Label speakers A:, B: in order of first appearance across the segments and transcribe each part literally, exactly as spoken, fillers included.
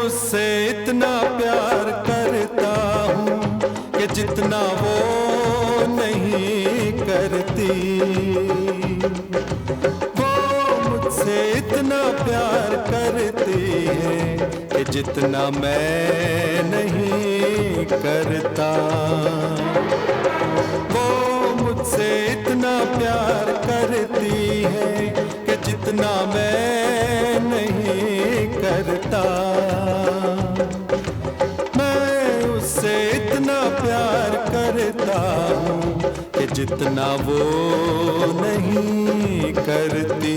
A: उससे इतना प्यार करता हूँ कि जितना वो नहीं करती। वो मुझसे इतना प्यार करती है कि जितना मैं नहीं करता। वो मुझसे इतना प्यार करती है कि जितना मैं नहीं करता। मैं उससे इतना प्यार करता हूँ कि जितना वो नहीं करती।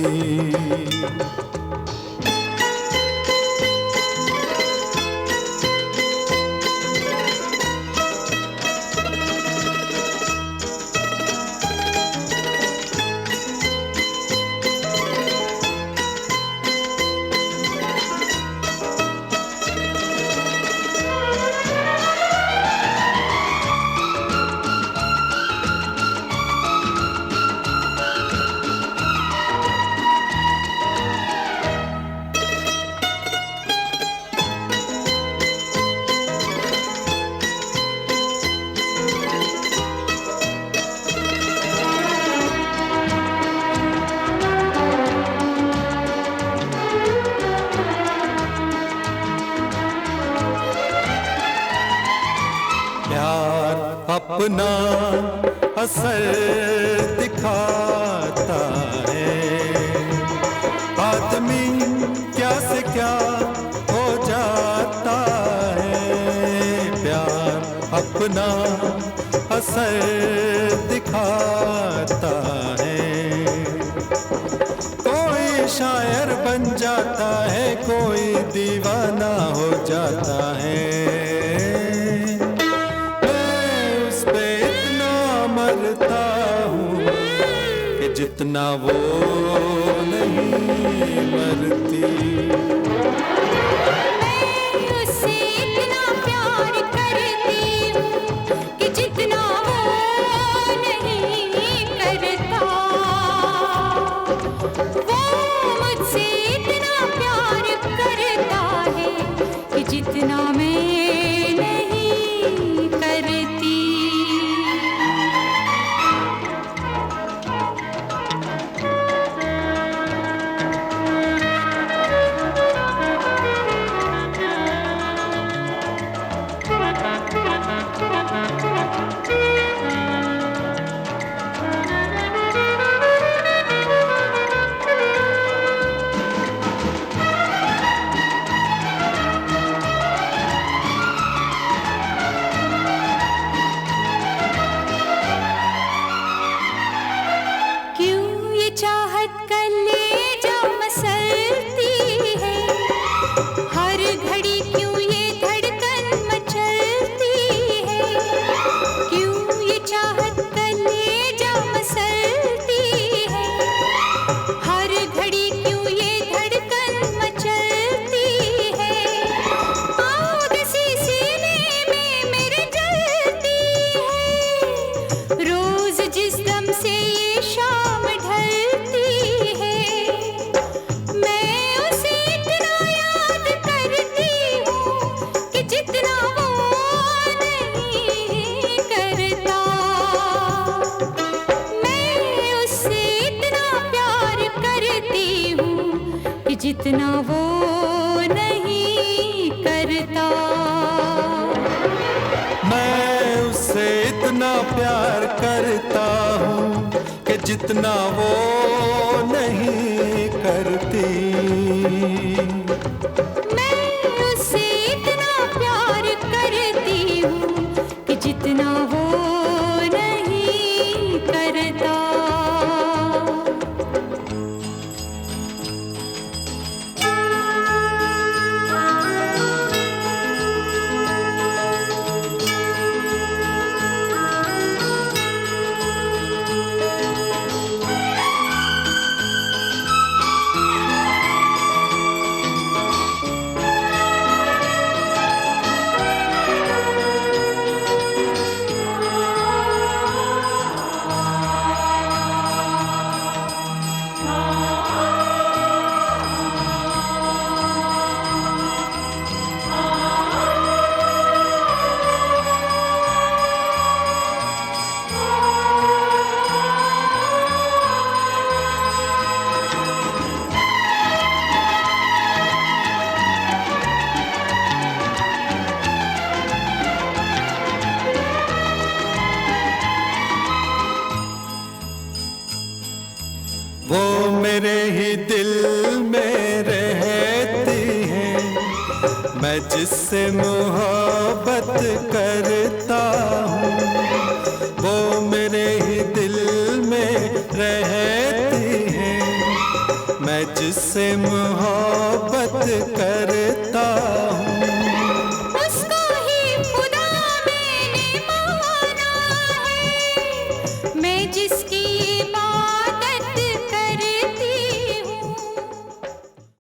A: प्यार अपना असर दिखाता है। आदमी क्या से क्या हो जाता है। प्यार अपना असर दिखाता है। कोई शायर बन जाता है, कोई दीवाना हो जाता है। मरता हूँ कि जितना वो नहीं मरती।
B: मैं उससे इतना प्यार करती हूँ कि जितना वो नहीं करता। वो मुझसे इतना प्यार करता है कि जितना मैं नहीं करती। चाहत कलेजा मसलती है, हर घड़ी क्यों ये धड़कन मचलती है। क्यों ये चाहत कलेजा मसलती है, हर घड़ी क्यों ये धड़कन मचलती है। आग सी सीने में मेरे जलती है, रोज जिस दम से ये शाम ढलती है। मैं उसे इतना याद करती हूँ कि जितना वो नहीं करता। मैं उससे इतना प्यार करती हूँ कि जितना वो नहीं करता।
A: मैं उससे इतना प्यार करता हूँ कि जितना वो नहीं करती।
B: मैं उससे इतना प्यार करती हूँ कि जितना वो नहीं करता।
A: मेरे ही दिल में रहती हैं, मैं जिससे मोहब्बत करता हूँ, वो मेरे ही दिल में रहती हैं, मैं जिससे मोहब्बत करता